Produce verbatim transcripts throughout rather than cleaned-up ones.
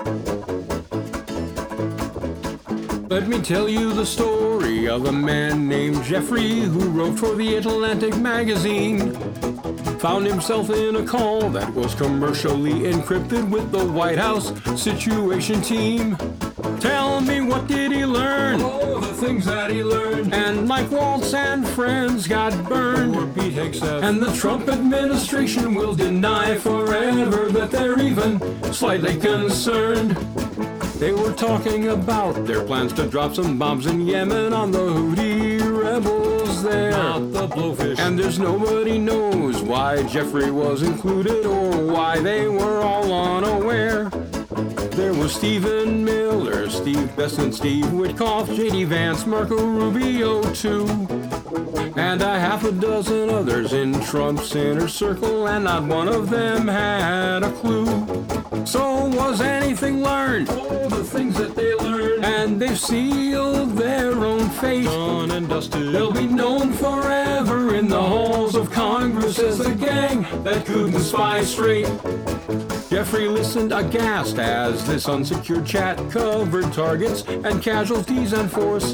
Let me tell you the story of a man named Jeffrey who wrote for the Atlantic magazine. Found himself in a call that was commercially encrypted with the White House Situation Team. Tell me, what did he learn? Oh, the things that he learned. And Mike Waltz and friends got burned. Or Pete Hegseth. And the Trump administration will deny forever that they're even slightly concerned. They were talking about their plans to drop some bombs in Yemen on the Houthi rebels there. Not the blowfish. And there's nobody knows why Jeffrey was included or why they were all unaware. There was Stephen Miller, Steve Besson, Steve Witkoff, J D Vance, Marco Rubio too, and a half a dozen others in Trump's inner circle, and not one of them had a clue. So was anything learned? Oh, the things that they learned. And they've sealed their own fate. Done and dusted. They'll be known forever in the halls of Congress as the gang that couldn't spy straight. Jeffrey listened aghast as this unsecured chat covered targets and casualties and force,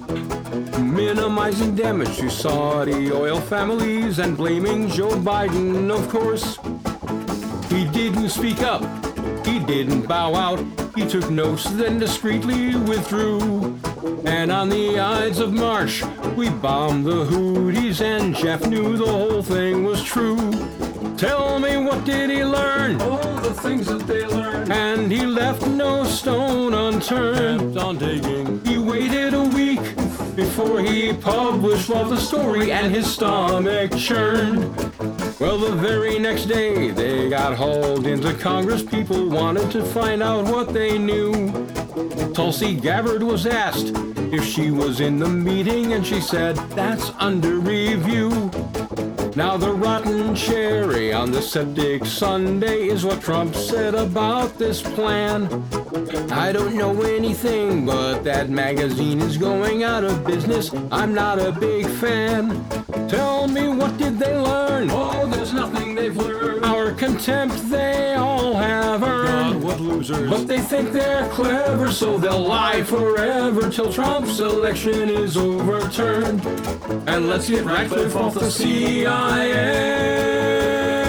minimizing damage to Saudi oil families and blaming Joe Biden, of course. He didn't speak up, he didn't bow out, he took notes then discreetly withdrew. And on the Ides of March, we bombed the Houthis and Jeff knew the whole thing was true. Tell me, what did he learn? Oh, the things that they learned. And he left no stone unturned. Kept on digging. He waited a week before he published all the story, and his stomach churned. Well, the very next day they got hauled into Congress. People wanted to find out what they knew. Tulsi Gabbard was asked if she was in the meeting, and she said, "That's under review." Now the rotten cherry on the septic Sunday is what Trump said about this plan. I don't know anything, but that magazine is going out of business. I'm not a big fan. Tell me, what did they learn? Oh, there's nothing they've learned. Our contempt they all have earned. God, what losers. But they think they're clever, so they'll lie forever till Trump's election is overturned. And let's get Ratcliffe off the C I A.